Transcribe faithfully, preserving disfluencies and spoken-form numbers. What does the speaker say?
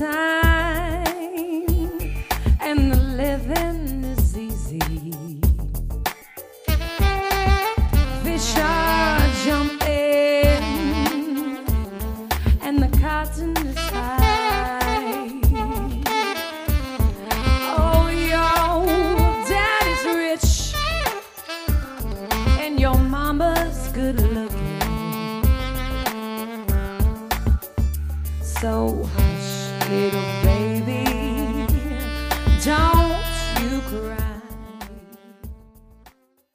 time, and the living is easy. Fish are jumping, and the cotton is high. Oh, your daddy's rich, and your mama's good looking. So hush, little baby.